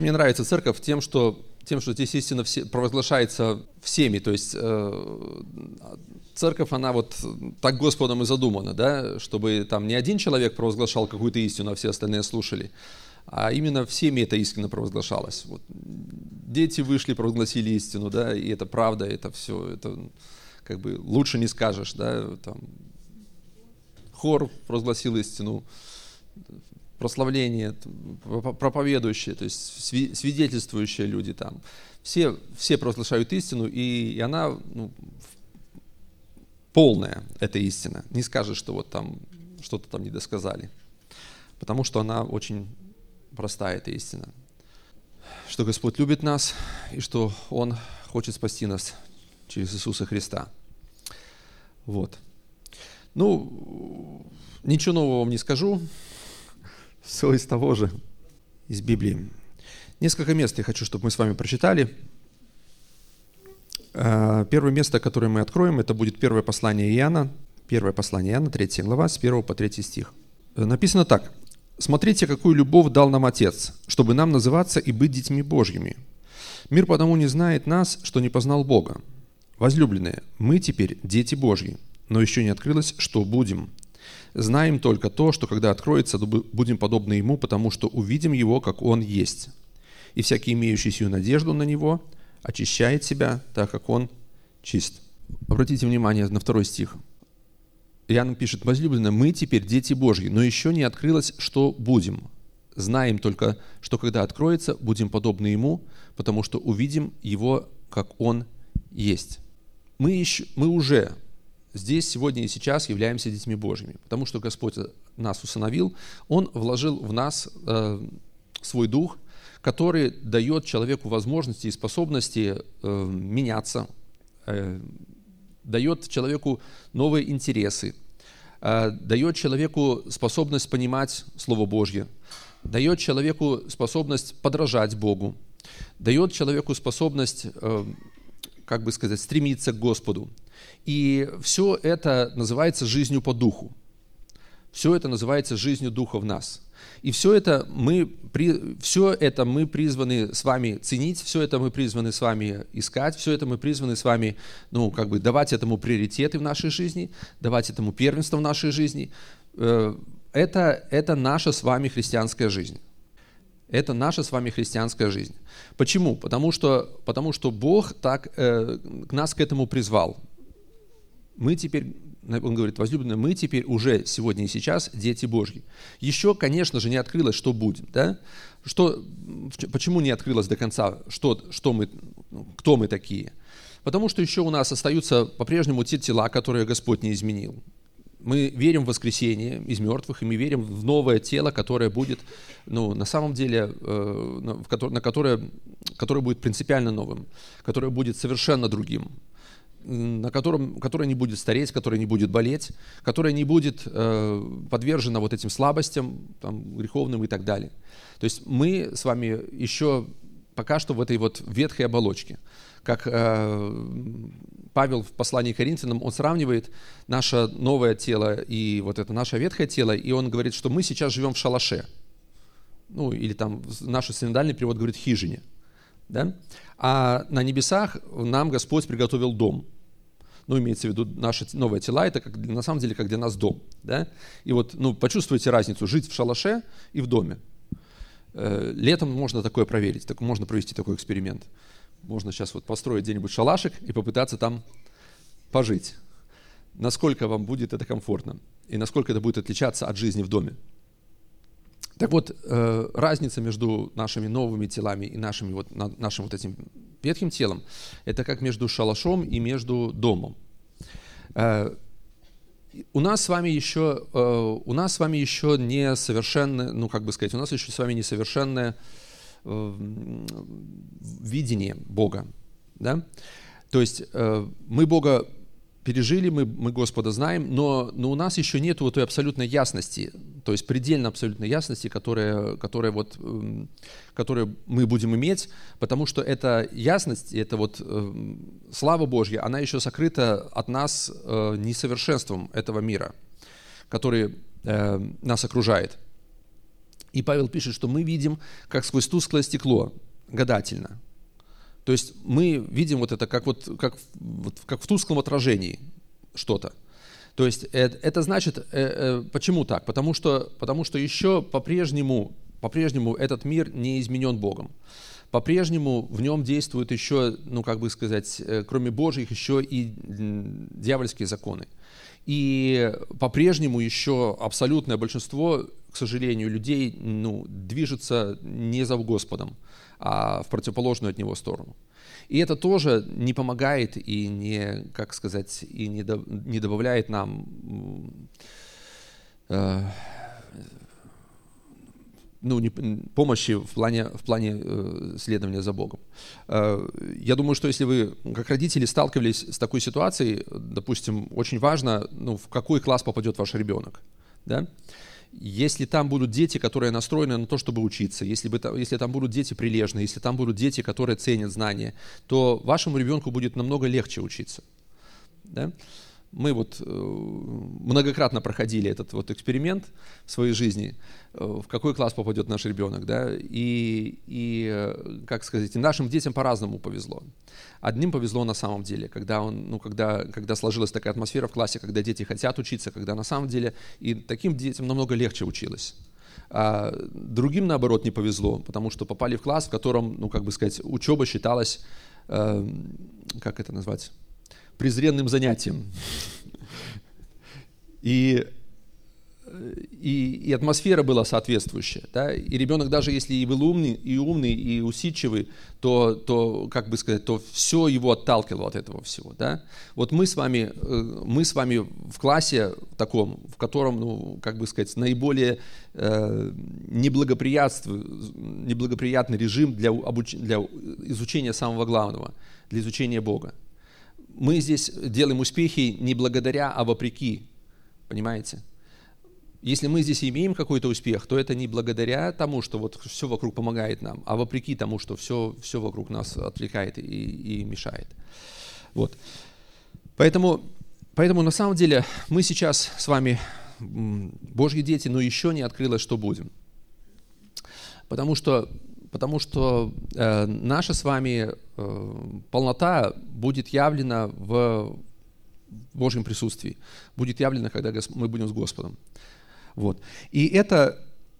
Мне нравится церковь тем, что здесь истина провозглашается всеми. То есть церковь, она вот так Господом и задумана, да, чтобы там не один человек провозглашал какую-то истину, а все остальные слушали, а именно всеми эта истина провозглашалась. Вот. Дети вышли, провозгласили истину, да, и это правда, это все, это как бы лучше не скажешь, да, там, хор провозгласил истину, прославление, проповедующие, то есть свидетельствующие люди там. Все провозглашают истину, и она полная, эта истина. Не скажешь, что вот там что-то там не досказали. Потому что она очень простая, эта истина. Что Господь любит нас, и что Он хочет спасти нас через Иисуса Христа. Вот. Ну, ничего нового вам не скажу. Все из того же, из Библии. Несколько мест я хочу, чтобы мы с вами прочитали. Первое место, которое мы откроем, это будет первое послание Иоанна, 3 глава, с 1 по 3 стих. Написано так. «Смотрите, какую любовь дал нам Отец, чтобы нам называться и быть детьми Божьими. Мир потому не знает нас, что не познал Бога. Возлюбленные, мы теперь дети Божьи, но еще не открылось, что будем. Знаем только то, что когда откроется, будем подобны Ему, потому что увидим Его, как Он есть. И всякий, имеющий сию надежду на Него, очищает себя, так как Он чист». Обратите внимание на 2 стих. Иоанн пишет: «Возлюбленные, мы теперь дети Божьи, но еще не открылось, что будем. Знаем только, что когда откроется, будем подобны Ему, потому что увидим Его, как Он есть». Мы уже здесь, сегодня и сейчас являемся детьми Божьими, потому что Господь нас усыновил, Он вложил в нас свой Дух, который дает человеку возможности и способности меняться, дает человеку новые интересы, дает человеку способность понимать Слово Божье, дает человеку способность подражать Богу, дает человеку способность, как бы сказать, стремиться к Господу. И все это называется жизнью по Духу. Все это называется жизнью Духа в нас. И все это мы призваны с вами ценить, все это мы призваны с вами искать, все это мы призваны с вами, давать этому приоритеты в нашей жизни, давать этому первенство в нашей жизни. Это наша с вами христианская жизнь. Это наша с вами христианская жизнь. Почему? Потому что Бог так нас к этому призвал. Мы теперь, Он говорит: возлюбленные, мы теперь уже сегодня и сейчас дети Божьи. Еще, конечно же, не открылось, что будет. Да? Почему не открылось до конца, кто мы такие? Потому что еще у нас остаются по-прежнему те тела, которые Господь не изменил. Мы верим в воскресение из мертвых, и мы верим в новое тело, которое будет, на самом деле, которое будет принципиально новым, которое будет совершенно другим, которое не будет стареть, которое не будет болеть, которое не будет подвержено вот этим слабостям, греховным и так далее. То есть мы с вами еще пока что в этой вот ветхой оболочке. Как Павел в послании к Коринфянам, он сравнивает наше новое тело и вот это наше ветхое тело, и он говорит, что мы сейчас живем в шалаше. Или там наш синодальный перевод говорит хижине. Да? А на небесах нам Господь приготовил дом. Имеется в виду наши новые тела, это на самом деле как для нас дом. Да? И вот почувствуйте разницу, жить в шалаше и в доме. Летом можно такое проверить, можно провести такой эксперимент. Можно сейчас построить где-нибудь шалашик и попытаться там пожить. Насколько вам будет это комфортно и насколько это будет отличаться от жизни в доме. Так вот, разница между нашими новыми телами и нашим вот этим ветхим телом, это как между шалашом и между домом. У нас с вами еще не совершенное, у нас еще с вами несовершенное видение Бога. Да? То есть мы Бога пережили, мы Господа знаем, но у нас еще нет той абсолютной ясности, то есть предельно абсолютной ясности, которую мы будем иметь, потому что эта ясность, эта слава Божья, она еще сокрыта от нас несовершенством этого мира, который нас окружает. И Павел пишет, что мы видим, как сквозь тусклое стекло, гадательно. То есть мы видим вот это как в тусклом отражении что-то. То есть это значит, почему так? Потому что еще по-прежнему этот мир не изменен Богом. По-прежнему в нем действуют еще, кроме Божьих, еще и дьявольские законы. И по-прежнему еще абсолютное большинство, к сожалению, людей движется не за Господом, а в противоположную от Него сторону. И это тоже не помогает и не добавляет нам помощи в плане следования за Богом. Я думаю, что если вы, как родители, сталкивались с такой ситуацией, допустим, очень важно, в какой класс попадет ваш ребенок. Да? Если там будут дети, которые настроены на то, чтобы учиться, если там будут дети прилежные, если там будут дети, которые ценят знания, то вашему ребенку будет намного легче учиться. Да? Мы многократно проходили этот эксперимент в своей жизни, в какой класс попадет наш ребенок, да, и нашим детям по-разному повезло. Одним повезло на самом деле, когда сложилась такая атмосфера в классе, когда дети хотят учиться, когда на самом деле и таким детям намного легче училось. А другим, наоборот, не повезло, потому что попали в класс, в котором, учеба считалась, презренным занятием. И атмосфера была соответствующая. Да? И ребенок, даже если и был умный, и усидчивый, то все его отталкивало от этого всего. Да? Вот мы с вами в классе таком, в котором, наиболее неблагоприятный режим для изучения самого главного, для изучения Бога. Мы здесь делаем успехи не благодаря, а вопреки. Понимаете? Если мы здесь имеем какой-то успех, то это не благодаря тому, что все вокруг помогает нам, а вопреки тому, что все вокруг нас отвлекает и мешает. Вот. Поэтому на самом деле мы сейчас с вами Божьи дети, но еще не открылось, что будем. Потому что наша с вами полнота будет явлена в Божьем присутствии, будет явлена, когда мы будем с Господом. Вот. И это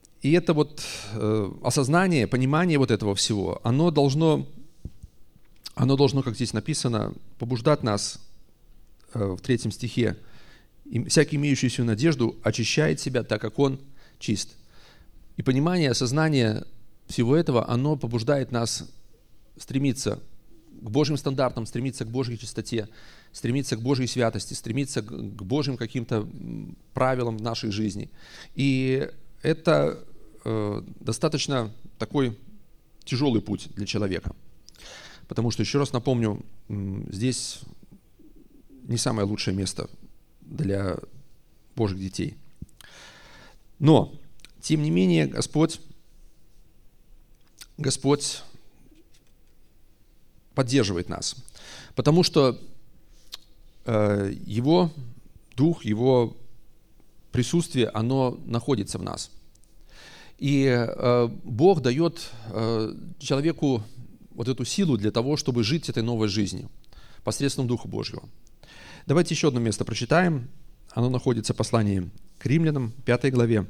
осознание, понимание этого всего, оно должно, как здесь написано, побуждать нас в 3 стихе. «И всякий, имеющийся надежду, очищает себя, так как он чист». И понимание, осознание всего этого, оно побуждает нас стремиться к Божьим стандартам, стремиться к Божьей чистоте, стремиться к Божьей святости, стремиться к Божьим каким-то правилам в нашей жизни. И это достаточно такой тяжелый путь для человека. Потому что, еще раз напомню, здесь не самое лучшее место для Божьих детей. Но, тем не менее, Господь поддерживает нас, потому что Его Дух, Его присутствие, оно находится в нас. И Бог дает человеку эту силу для того, чтобы жить этой новой жизнью посредством Духа Божьего. Давайте еще одно место прочитаем. Оно находится в послании к Римлянам, 5 главе.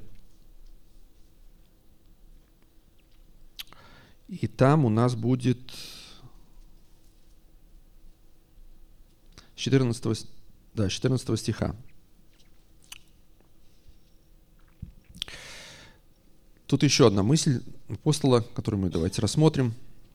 И там у нас будет 14 стиха. Тут еще одна мысль апостола, которую мы давайте рассмотрим.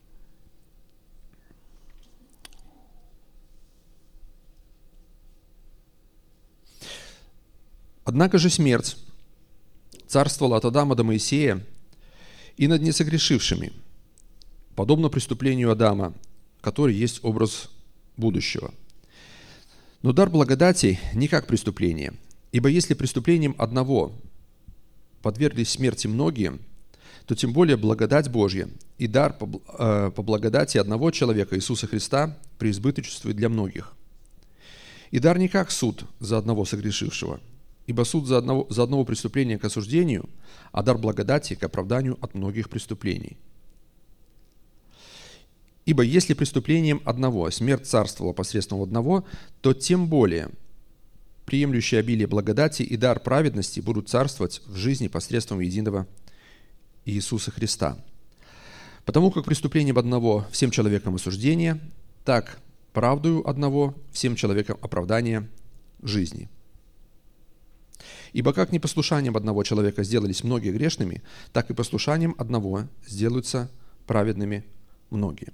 «Однако же смерть царствовала от Адама до Моисея и над несогрешившими, подобно преступлению Адама, который есть образ будущего. Но дар благодати не как преступление, ибо если преступлением одного подверглись смерти многие, то тем более благодать Божья и дар по благодати одного человека, Иисуса Христа, преизбыточествует для многих. И дар не как суд за одного согрешившего, Ибо суд за одного преступления к осуждению, а дар благодати к оправданию от многих преступлений. Ибо если преступлением одного смерть царствовала посредством одного, то тем более приемлющие обилие благодати и дар праведности будут царствовать в жизни посредством единого Иисуса Христа. Потому как преступлением одного всем человекам осуждение, так правдою одного всем человекам оправдание жизни. Ибо как непослушанием одного человека сделались многие грешными, так и послушанием одного сделаются праведными многие.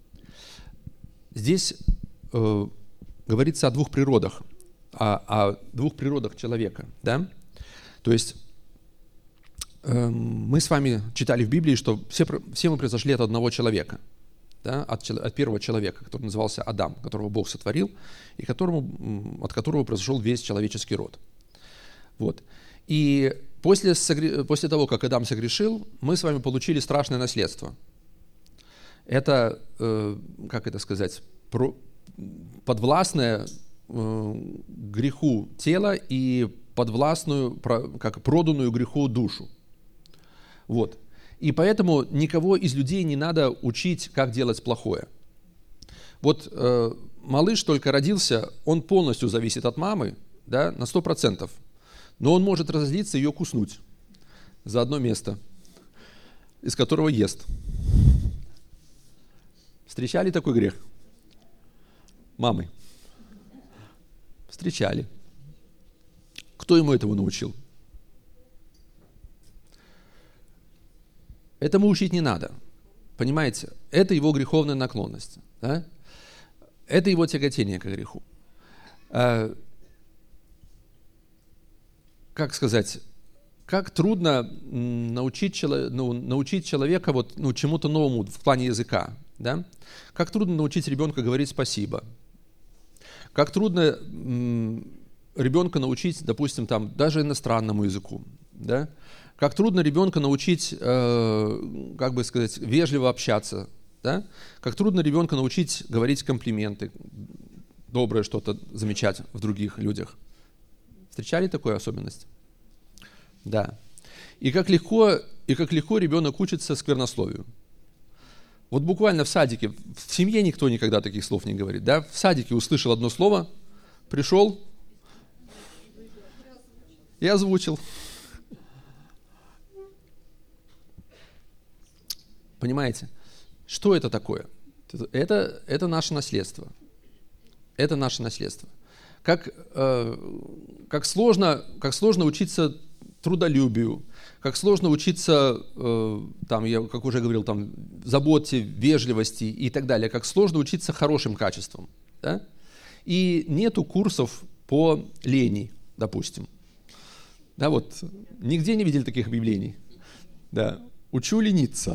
Здесь говорится о двух природах, о двух природах человека. Да? То есть мы с вами читали в Библии, что все мы произошли от одного человека, да? от первого человека, который назывался Адам, которого Бог сотворил, и от которого произошел весь человеческий род. Вот. И после того, как Адам согрешил, мы с вами получили страшное наследство. Это, как это сказать, подвластное греху тело и подвластную, как проданную греху душу. Вот. И поэтому никого из людей не надо учить, как делать плохое. Вот малыш только родился, он полностью зависит от мамы, да, на 100%. Но он может разозлиться и ее куснуть за одно место, из которого ест. Встречали такой грех? Мамы. Встречали. Кто ему этого научил? Этому учить не надо. Понимаете? Это его греховная наклонность. Да? Это его тяготение к греху. Как сказать, как трудно научить человека чему-то новому в плане языка. Да? Как трудно научить ребенка говорить спасибо. Как трудно ребенка научить, допустим, даже иностранному языку. Да? Как трудно ребенка научить, как бы сказать, вежливо общаться. Да? Как трудно ребенка научить говорить комплименты, доброе что-то замечать в других людях. Встречали такую особенность? Да. И как легко ребенок учится сквернословию. Вот буквально в садике, в семье никто никогда таких слов не говорит. Да? В садике услышал одно слово, пришел и озвучил. Понимаете? Что это такое? Это наше наследство. Это наше наследство. Как сложно учиться трудолюбию, как сложно учиться, я, как уже говорил, заботе, вежливости и так далее, как сложно учиться хорошим качествам. Да? И нету курсов по лени, допустим. Да, вот, нигде не видели таких объявлений. Да. Учу лениться.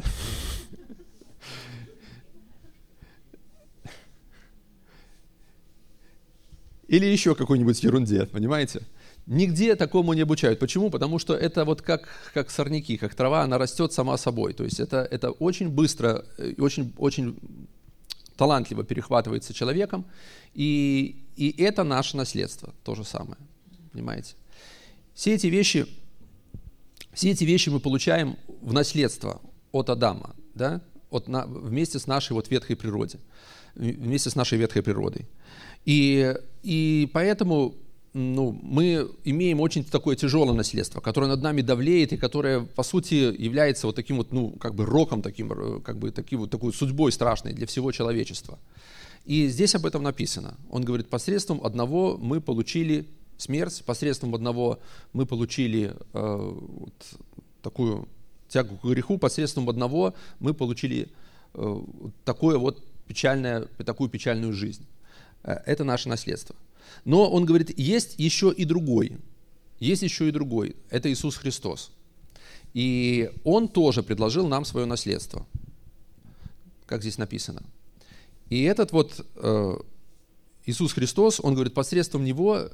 Или еще какой-нибудь ерунде, понимаете? Нигде такому не обучают. Почему? Потому что это вот как сорняки, как трава, она растет сама собой. То есть это очень быстро и очень, очень талантливо перехватывается человеком. И это наше наследство, то же самое. Понимаете? Все эти вещи мы получаем в наследство от Адама, да? Вместе с нашей ветхой природой. Вместе с нашей ветхой природой. И поэтому мы имеем очень такое тяжелое наследство, которое над нами давлеет и которое, по сути, является вот таким роком, такой судьбой страшной для всего человечества. И здесь об этом написано. Он говорит, посредством одного мы получили смерть, посредством одного мы получили такую тягу к греху, посредством одного мы получили такую печальную жизнь. Это наше наследство. Но он говорит, есть еще и другой. Это Иисус Христос. И Он тоже предложил нам свое наследство. Как здесь написано. И этот Иисус Христос, Он говорит, посредством Его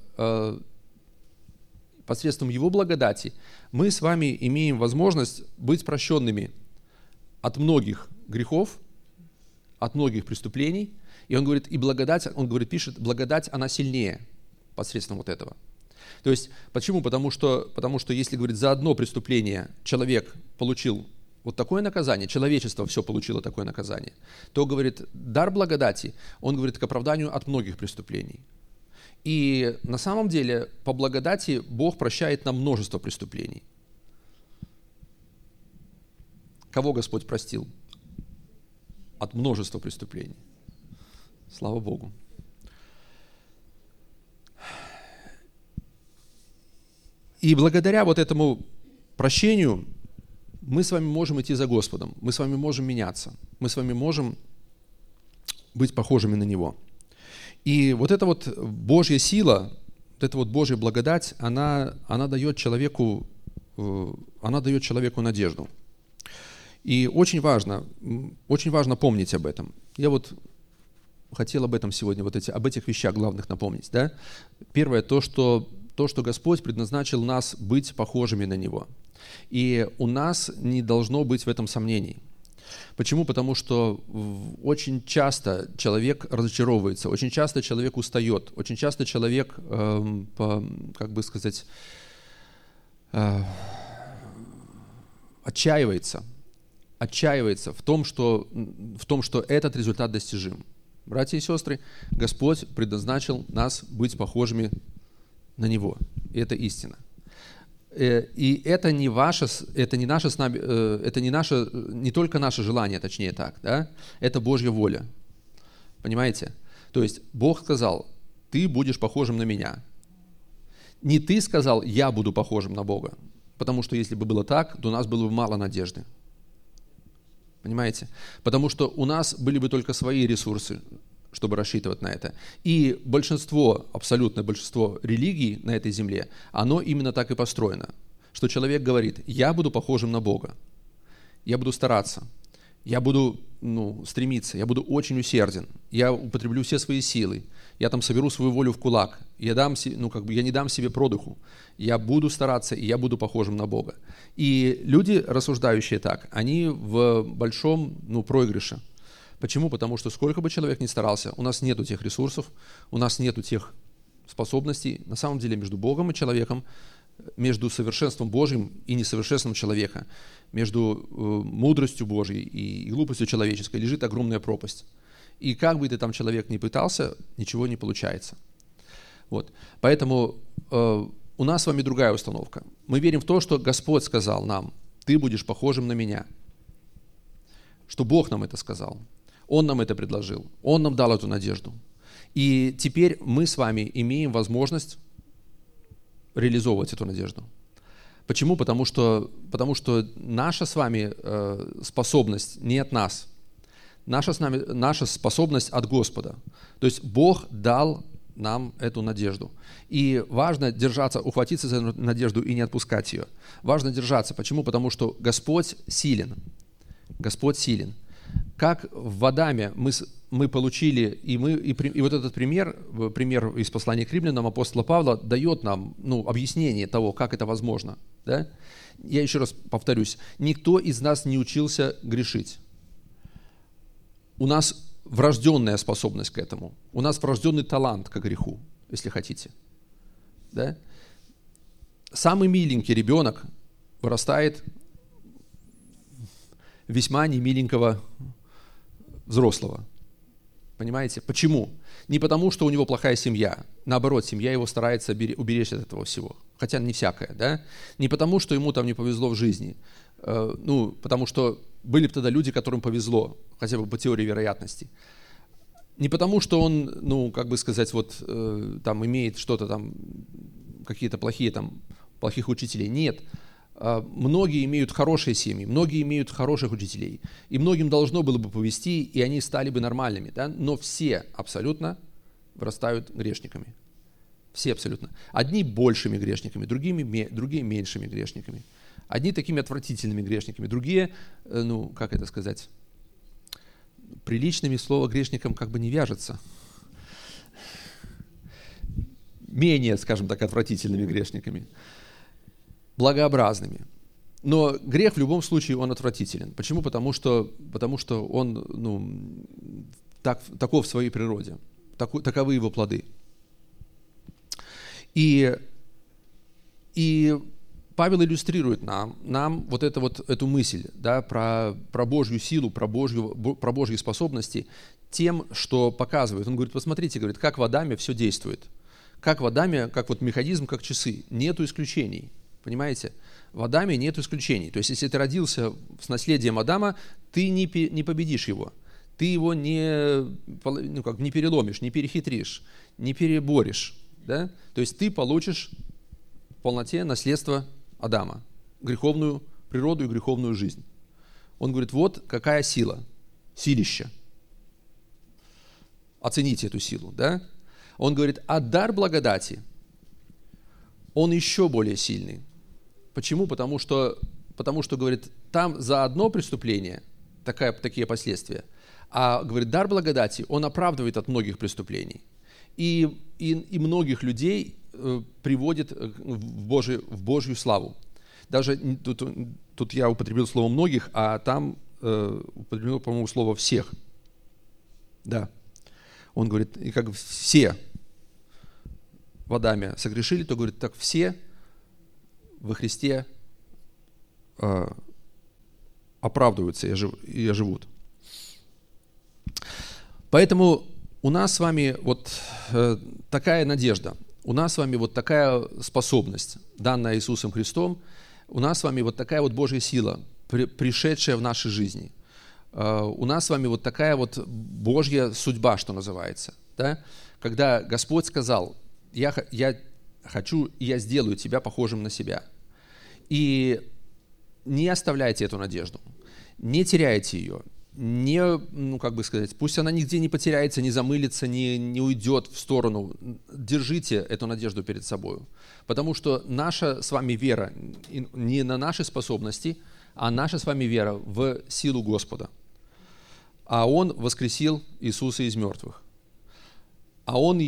благодати мы с вами имеем возможность быть прощенными от многих грехов, от многих преступлений. И он говорит, пишет, благодать, она сильнее посредством этого. То есть, почему? Потому что если говорить, за одно преступление человек получил вот такое наказание, человечество все получило такое наказание, то, говорит, дар благодати, он говорит к оправданию от многих преступлений. И на самом деле, по благодати Бог прощает нам множество преступлений. Кого Господь простил? От множества преступлений. Слава Богу. И благодаря вот этому прощению мы с вами можем идти за Господом, мы с вами можем меняться, мы с вами можем быть похожими на Него. И вот эта вот Божья сила, вот эта вот Божья благодать, она дает человеку надежду. И очень важно помнить об этом. Я вот хотел об этом сегодня, об этих вещах главных напомнить. Да? Первое, то, что Господь предназначил нас быть похожими на Него. И у нас не должно быть в этом сомнений. Почему? Потому что очень часто человек разочаровывается, очень часто человек устает, очень часто человек, отчаивается в том, что этот результат достижим. Братья и сестры, Господь предназначил нас быть похожими на Него. И это истина. И это не только наше желание, точнее так, да? Это Божья воля. Понимаете? То есть Бог сказал, ты будешь похожим на меня. Не ты сказал, я буду похожим на Бога. Потому что если бы было так, то у нас было бы мало надежды. Понимаете? Потому что у нас были бы только свои ресурсы, чтобы рассчитывать на это. И абсолютное большинство религий на этой земле, оно именно так и построено. Что человек говорит, я буду похожим на Бога, я буду стараться, я буду стремиться, я буду очень усерден, я употреблю все свои силы, я там соберу свою волю в кулак, я не дам себе продыху, я буду стараться, и я буду похожим на Бога. И люди, рассуждающие так, они в большом проигрыше. Почему? Потому что сколько бы человек ни старался, у нас нету тех ресурсов, у нас нету тех способностей. На самом деле между Богом и человеком, между совершенством Божьим и несовершенством человека, между мудростью Божьей и глупостью человеческой лежит огромная пропасть. И как бы ты там человек ни пытался, ничего не получается. Вот. Поэтому у нас с вами другая установка. Мы верим в то, что Господь сказал нам, ты будешь похожим на меня. Что Бог нам это сказал. Он нам это предложил. Он нам дал эту надежду. И теперь мы с вами имеем возможность реализовывать эту надежду. Почему? Потому что наша с вами способность не от нас. Наша способность от Господа. То есть Бог дал нам эту надежду. И важно держаться, ухватиться за надежду и не отпускать ее. Важно держаться. Почему? Потому что Господь силен. Господь силен. Как в Адаме мы получили, и вот этот пример из послания к римлянам апостола Павла дает нам объяснение того, как это возможно. Да? Я еще раз повторюсь, никто из нас не учился грешить. У нас врожденная способность к этому. У нас врожденный талант к греху, если хотите. Да? Самый миленький ребенок вырастает весьма немиленького взрослого. Понимаете? Почему? Не потому, что у него плохая семья. Наоборот, семья его старается уберечь от этого всего. Хотя не всякое, да? Не потому, что ему там не повезло в жизни. Потому что были бы тогда люди, которым повезло, хотя бы по теории вероятности. Не потому, что он, имеет что-то там, какие-то плохих учителей. Нет. Многие имеют хорошие семьи, многие имеют хороших учителей, и многим должно было бы повезти, и они стали бы нормальными, да? Но все абсолютно вырастают грешниками. Все абсолютно. Одни большими грешниками, другие меньшими грешниками. Одни такими отвратительными грешниками, другие, приличными слово грешникам как бы не вяжется. Менее, скажем так, отвратительными грешниками. Благообразными. Но грех в любом случае, он отвратителен. Почему? Потому что он таков в своей природе. Таковы его плоды. И И Павел иллюстрирует нам эту мысль, да, про Божью силу, про Божьи способности тем, что показывает. Он говорит, посмотрите, говорит, как в Адаме все действует. Как в Адаме, как вот механизм, как часы. Нету исключений. Понимаете? В Адаме нет исключений. То есть, если ты родился с наследием Адама, ты не победишь его. Ты его не переломишь, не перехитришь, не переборешь. Да? То есть, ты получишь в полноте наследство Адама. Греховную природу и греховную жизнь. Он говорит, вот какая сила. Силища. Оцените эту силу. Да? Он говорит, а дар благодати, он еще более сильный. Почему? Потому что, говорит, там за одно преступление такие последствия, а, говорит, дар благодати, он оправдывает от многих преступлений. И многих людей приводит в Божью славу. Даже тут я употребил слово «многих», а там употребил, по-моему, слово «всех». Да. Он говорит, и как все в Адаме согрешили, то, говорит, так все во Христе оправдываются и живут. Поэтому у нас с вами вот такая надежда, у нас с вами вот такая способность, данная Иисусом Христом, у нас с вами вот такая вот Божья сила, пришедшая в нашей жизни. У нас с вами вот такая вот Божья судьба, что называется. Да? Когда Господь сказал, я хочу, и я сделаю тебя похожим на себя. И не оставляйте эту надежду, не теряйте ее, пусть она нигде не потеряется, не замылится, не уйдет в сторону. Держите эту надежду перед собой. Потому что наша с вами вера не на наши способности, а наша с вами вера в силу Господа. А Он воскресил Иисуса из мертвых. А Он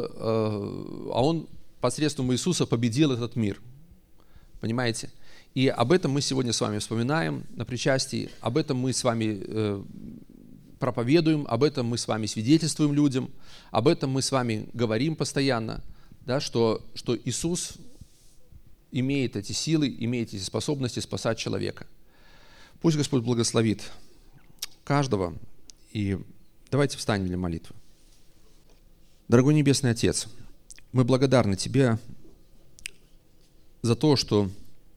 посредством Иисуса победил этот мир. Понимаете? И об этом мы сегодня с вами вспоминаем на причастии, об этом мы с вами проповедуем, об этом мы с вами свидетельствуем людям, об этом мы с вами говорим постоянно, да, что Иисус имеет эти силы, имеет эти способности спасать человека. Пусть Господь благословит каждого, и давайте встанем для молитвы. Дорогой Небесный Отец, мы благодарны Тебе за то, что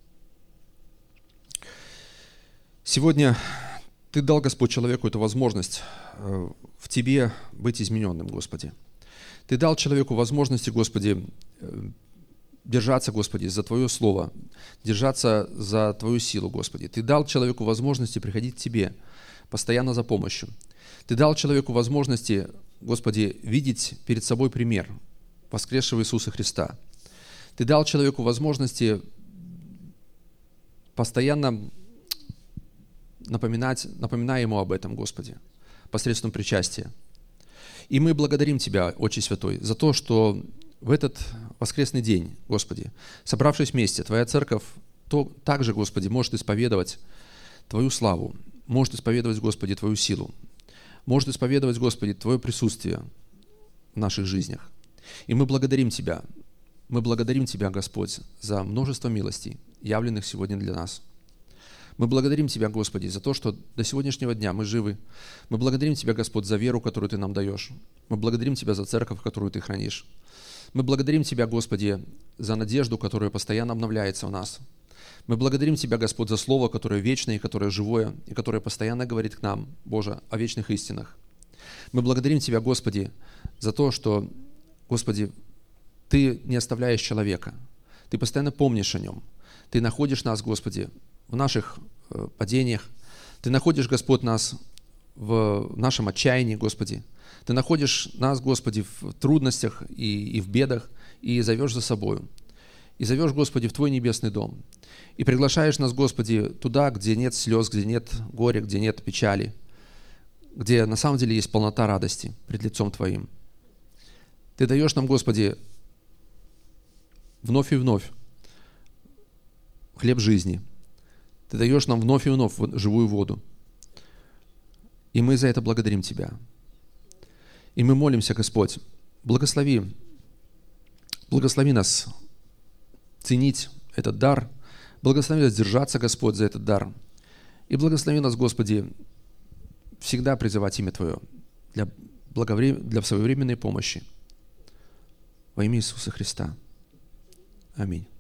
сегодня Ты дал, Господь, человеку эту возможность в Тебе быть измененным, Господи. Ты дал человеку возможности, Господи, держаться, Господи, за Твое Слово, держаться за Твою силу, Господи. Ты дал человеку возможности приходить к Тебе постоянно за помощью. Ты дал человеку возможности, Господи, видеть перед собой пример воскресшего Иисуса Христа. Ты дал человеку возможности постоянно напоминая ему об этом, Господи, посредством причастия. И мы благодарим Тебя, Отче Святой, за то, что в этот воскресный день, Господи, собравшись вместе, Твоя церковь также, Господи, может исповедовать Твою славу, может исповедовать, Господи, Твою силу, может исповедовать, Господи, Твое присутствие в наших жизнях. И мы благодарим Тебя, Господь, за множество милостей, явленных сегодня для нас. Мы благодарим Тебя, Господи, за то, что до сегодняшнего дня мы живы. Мы благодарим Тебя, Господь, за веру, которую Ты нам даешь. Мы благодарим Тебя за церковь, которую Ты хранишь. Мы благодарим Тебя, Господи, за надежду, которая постоянно обновляется в нас. Мы благодарим Тебя, Господь, за Слово, которое вечное и которое живое, и которое постоянно говорит к нам, Боже, о вечных истинах. Мы благодарим Тебя, Господи, за то, что, Господи, Ты не оставляешь человека. Ты постоянно помнишь о нем. Ты находишь нас, Господи, в наших падениях. Ты находишь, Господь, нас в нашем отчаянии, Господи. Ты находишь нас, Господи, в трудностях и в бедах, и зовешь за собою. И зовешь, Господи, в Твой небесный дом. И приглашаешь нас, Господи, туда, где нет слез, где нет горя, где нет печали, где на самом деле есть полнота радости пред лицом Твоим. Ты даешь нам, Господи, вновь и вновь хлеб жизни. Ты даешь нам вновь и вновь живую воду. И мы за это благодарим Тебя. И мы молимся, Господь, благослови нас ценить этот дар. Благослови нас держаться, Господь, за этот дар. И благослови нас, Господи, всегда призывать имя Твое для своевременной помощи. Во имя Иисуса Христа. Аминь.